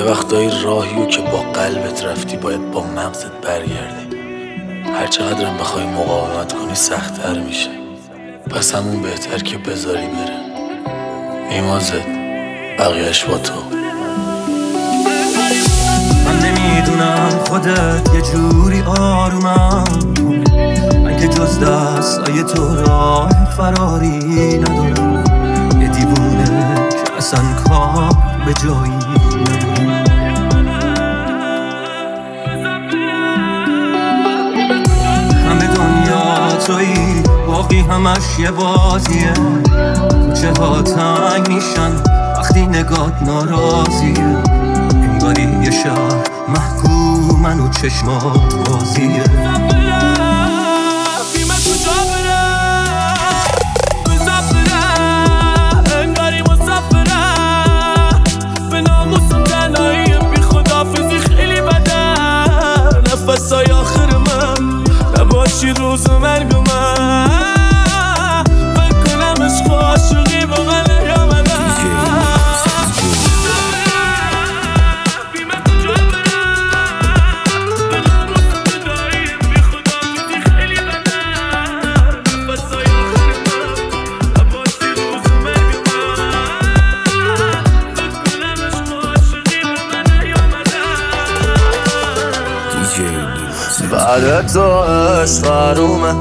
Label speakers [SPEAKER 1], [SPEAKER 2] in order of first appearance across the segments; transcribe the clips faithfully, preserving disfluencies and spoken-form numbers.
[SPEAKER 1] وقتایی راهیو که با قلبت رفتی باید با مغزت برگردی. هر چقدرم بخوای مقاومت کنی سخت‌تر میشه، پس همون بهتر که بذاری بره. میمازت بقیهش با تو.
[SPEAKER 2] من نمیدونم خودت یه جوری آرومم، من که جز دستای تو راه فراری ندارم. یه دیوونه که اصلا کار به جایی ندارم. همه دنیا تویی، باقی همش یه بازیه. کوچه ها تنگ میشن وقتی نگات ناراضیه. انگاری یه شهر محکومن و چشمات بازیه. نفسای آخر من نباشی روز مرگ من، فکر کنم عشق و عاشقی با من نیامدن.
[SPEAKER 1] بعد تو عشق حرومه،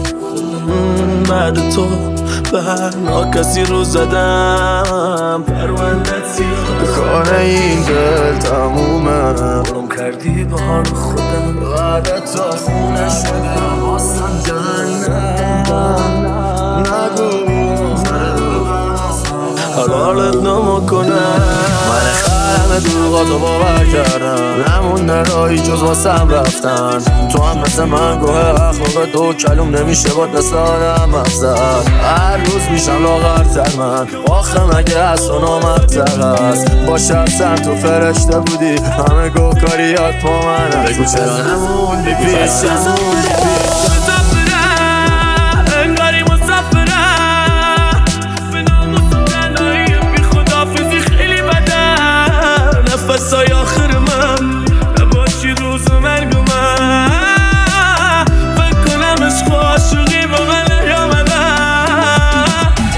[SPEAKER 1] بعد تو بر ناکسی رو زدم. پروندت سیاه کار این دل تمومه، برم کردی به حال خودم. بعد تو خونه شده واسم جهنم. نگو حلالت نمکنه، من خرم دوغاتو باور کردم. نمونده راهی جز واسم رفتن. تو هم مثل من گوه اخلاق دو کلوم نمیشه باد مثل آدم مفزد. هر روز میشم لاغرتر من، آخه مگه از تو نامرتر هست. با شخصم تو فرشته بودی، همه گوه کاریات با من. بگو چرا نموندی پیش نموندی پیش. انگاری مسافره به ناموسم تنهایی بی خدافزی خیلی بدن. نفسای آخر من نباشی روز مرگ من، فکر کنم عشق و عاشقی با من نیامدن.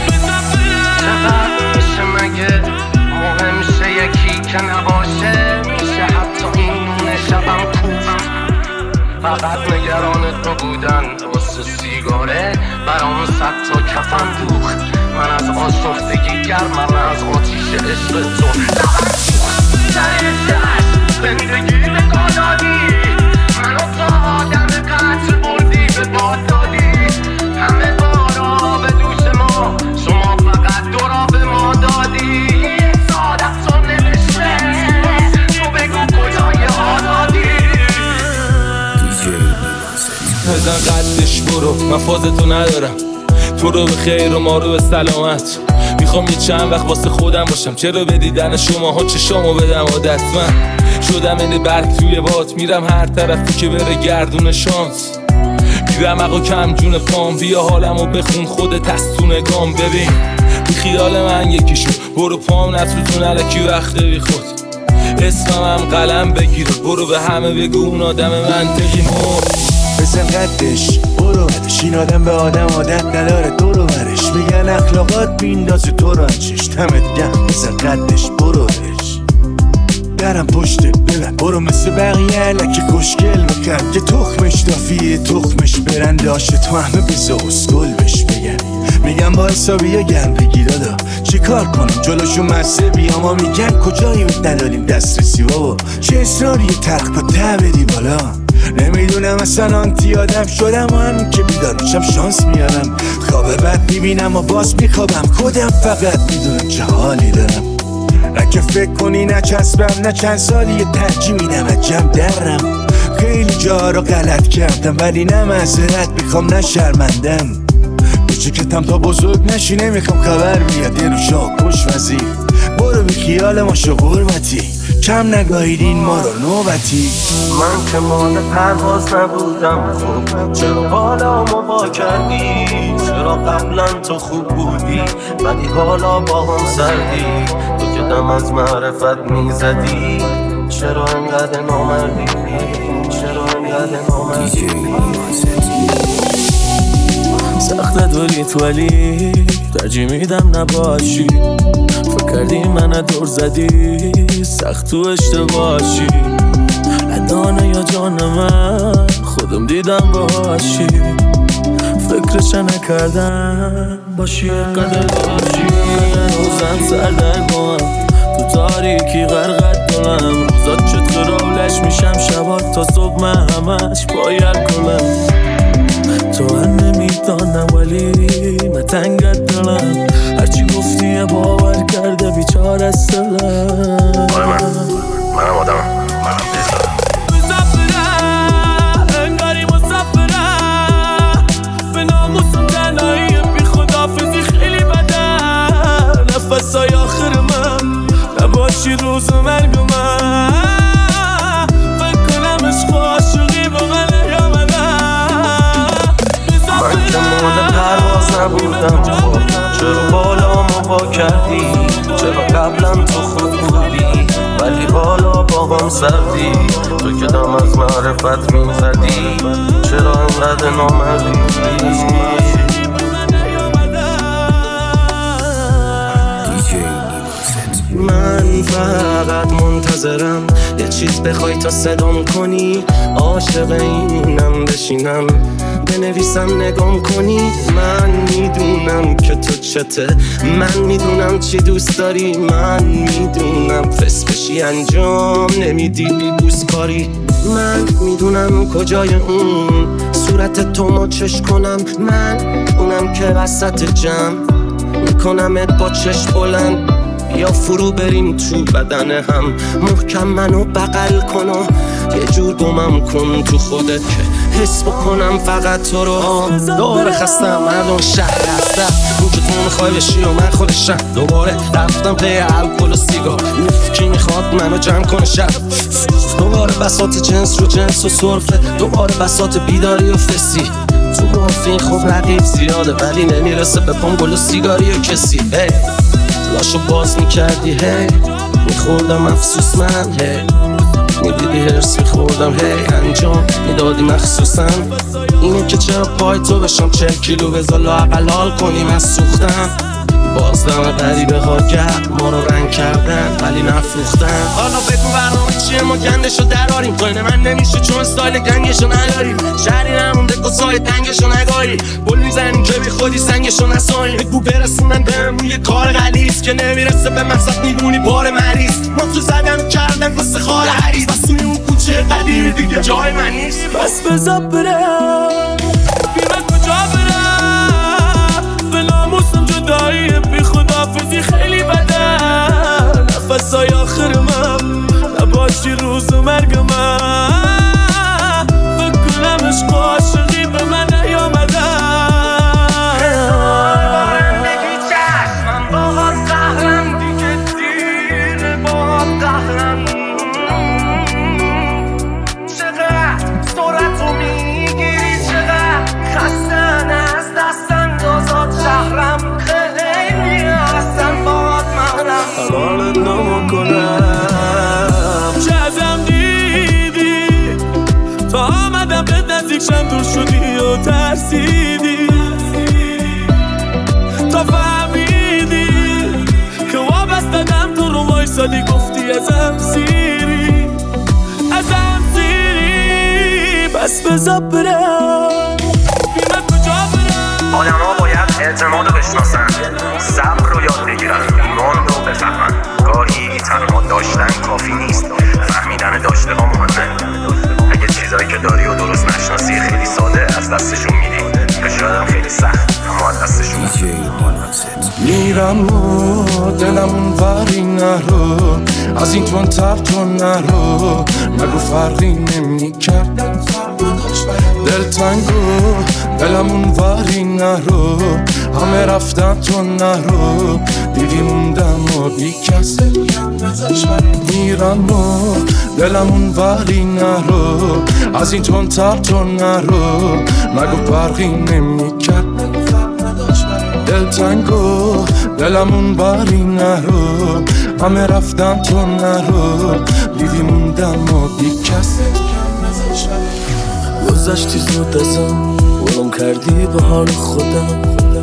[SPEAKER 3] چقدر میشه مگه مهم شه یکی که نباشه؟ میشه حتی این نون شبم کوبم. فقط نگران تو بودن واسه سیگاره برام صد تا کفن دوخت. من از آشفتگی گرمم، از آتیش عشق تو زندگی نگاه دادی. منو تا آدم قتل بردی به باد دادی. همه بارا به دوش ما، شما فقط دورا به ما دادی. سعادت تو نوشته، تو بگو کجای آزادی.
[SPEAKER 2] بزن قدش برو، من فازتو ندارم. تو رو به خیر و ما رو به سلامت. میخوام یه چند وقت واسه خودم باشم، چرا به دیدن شما ها چشامو بدم عادت. من شدم این برگ توی باد، میرم هر طرفی که بره گردون شانس. میرم اقا کم جون پام، بیا حالمو بخون خودت از تو نگام. ببین بی خیال من یکیشو، برو پام نسوزون علکی وقت بی خود. اسمم هم قلم بگیر، برو به همه بگو اون آدم منطقی مرد.
[SPEAKER 4] بزن قدش برو، قدش این آدم به آدم عادت نداره. دورو برش میگن اخلاقات بیندازه تو رو انچش. دمت گم بزن قدش برو برش. درم پشته ببن برو مثل بقیه علکی خوشگل بکن. یه تخمش دافیه تخمش برنده آشه، تو همه بزا اسکل بش بگن. میگم با حسابی یا گم بگیر دادا، چی کار کنم جلوشو مسه بیا. ما میگن کجایی نداریم دسترسی بابا، چه اصراری ترق با ته بدی بالا. نمیدونم اصلا آنتی آدم شدم و همین که بیدارشم شانس میارم. خواب بد میبینم و باز میخوابم، خودم فقط میدونم چه حالی دارم. نه که فکر کنی نه چسبم، نه چند سالی یه ترجیح میدم عجم درم. خیلی جا رو غلط کردم ولی نه معذرت میخوام نه شرمندم. کوچکتم تا بزرگ نشی نمیخوام خبر بیاد یه رو شاه کش وزیر. برو بی خیال ما شو قربتی، کم نگاهیدین ما رو نوبتی.
[SPEAKER 3] من که مال پرواز نبودم خوب، چرا حالا ما با کردی؟ چرا قبلا تو خوب بودی ولی حالا با هم سردی؟ تو که دم از معرفت میزدی، چرا انقدر نامردی؟ چرا انقدر نامردی؟
[SPEAKER 1] سخت دولیت ولی ترجیح میدم نباشی. فکر کردی من دور زدی سخت تو اشتباهی. ادانه یا جان من خودم دیدم باشی. فکرش نکردم باشی قدر باشی. روزم سردر با تو تاریکی غرقت دلم. روزات شد خرابلش میشم شبات تا صبح من همش باید کنم. تو هم نمیدانم ولی من تنگت دلم. هرچی گفتی یه باور کرده بیچاره است دلم.
[SPEAKER 3] آره من منم آدمم، منم بزارم
[SPEAKER 1] مسافره انگاری مسافره. به ناموسم تنهایی بی خدافزی خیلی بده. نفسای آخر من نباشی روز مرگ من. فکر کنم عشق و عاشقی با من نیامده.
[SPEAKER 3] من که مال پرواز نبودم خب، چرا بالا ما با کردی؟ چرا قبلا تو خوب بودی ولی حالا با هم سردی؟ تو که دم از معرفت میزدی، چرا انقدر نامردی؟ من فقط منتظرم یه چیز بخوای تا صدام کنی. عاشق اینم بشینم بنویسم نگام کنی. من میدونم که تو چته، من میدونم چی دوست داری. من میدونم فس بشی انجام نمیدی بی بوس کاری. من میدونم کجای اون صورت تو ما چش کنم. من اونم که وسط جمع میکنمت با چش بلند. یا فرو بریم تو بدن هم، محکم منو بغل کن و یه جور گمم کن تو خودت که حس بکنم فقط تو رو. دوباره خستم مردم شهر هستم، اون که تو میخوای بشی و من خودشم. دوباره رفتم پی الکل و سیگار، کی میخواد منو جمع کنه شب. دوباره بساط جنس رو جنس و صرفه، دوباره بساط بیداری و فسی. تو مافین خوب رقیب زیاده ولی نمیرسه به پام گل و سیگاری و کسی. hey. لاشو باز میکردی هی میخوردم افسوس من هی میدیدی هرس میخوردم هی انجام میدادی مخصوصا. اینه که چرا پای تو بشم چهل کیلو بذار لااقل حال کنیم از سوختن. بازدم غریبه ها کرد ما رو رنگ کردن ولی نفروختن. حالا بگو برنامه چیه ما گندشو دراریم. توینه من نمیشه چون استایل گنگشو نداریم. شهری نمونده کسای تنگشو نگاری. بول میزنیم که بی خودی سنگشو نساییم. بگو برسونن بهم یه کار غلیظ که نمیرسه به مقصد میدونی بار مریض. ما تو زدم کردن واسه خال حریص، بس توی اون کوچه قدیمی دیگه جای من نیست.
[SPEAKER 1] بس بذار برم بیمه کجا برم. به ناموسم جدایی بی خدافزی خیلی بده. نفسای آخر من نباشی روز مرگ من. فکر کنم عشق و عاشقی به من نیامده.
[SPEAKER 3] بگی چشم من باهات قهرم دیگه دیره باهات قهرم. چقدر سرعتو میگیری، چقدر خستن از دست اندازات شهرم. خیلی هستن باهات محرم.
[SPEAKER 1] حالت نما کنم چه ازم دیدی تا آمدم به نزدیک شم دور شدی و ترسیدی. تا فهمیدی که وابستدم تو رو وایسادی گفتی ازم سیری ازم سیری. بس بذار برم بیمه کجا برم.
[SPEAKER 3] آدم ها باید اعتماد رو بشناسن، صبر رو یاد بگیرن، ایمان رو بفهمن. گاهی تنها داشتن کافی نیست، فهمیدن داشته ها مهمه. اگه چیزایی که داری و درست نشناسی خیلی ساده از دستشون میدی، که شاید هم خیلی سخت اما از دستشون
[SPEAKER 4] میرم و دلم اون وری نرو، از این تون تر تو نرو. مگو فرقی نمی کرد دل تنگو، دلم اون وری نرو. همه رفتن تو نرو،
[SPEAKER 5] دیدی موندم و بی کس میرم و دلمون ولی نرو از این تون تب تو نرو نگو فرقی نمیکرد دل تنگو دلمون ولی نرو همه رفتم تو نرو دیدی موندم و بی کس
[SPEAKER 1] گذشتی زود ازم ولم کردی به حال خودم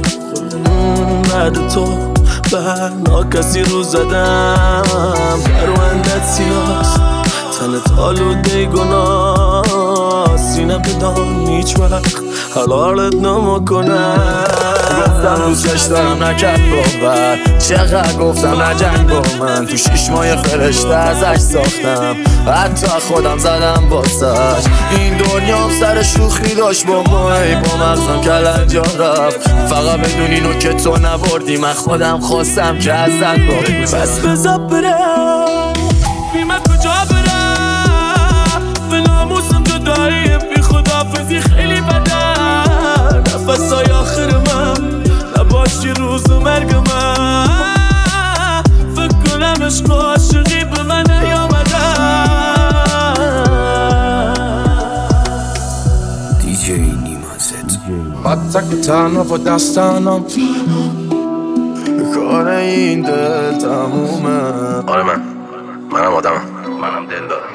[SPEAKER 1] بعد تو بر ناکسی رو زدم پروندت سیاست تنت آلوده گناه سینه بدان هیچ وقت حلالت نمیکنم گفتم دوستش دارم نکرد باور چقدر گفتم نجنگ با من تو شیش ماه فرشته ازش ساختم حتی خودم زدم باسش این دنیام سر شوخی داشت با ما ای با مغزم کلنجا رفت فقط بدون اینو که تو نبردی من خودم خواستم که ازت باقی بس بذار برم بی من کجا برم به ناموسم جداییم بی خدافزی خیلی بدن نفسای آخر من نباشی روز مرگ من فکر کنم عشق و عاشقی به من نیامدن دیجی نیمازت
[SPEAKER 5] بدتک تنها و دستانم
[SPEAKER 1] کار این دل تمومه
[SPEAKER 3] آره من منم آدمم منم دل دارم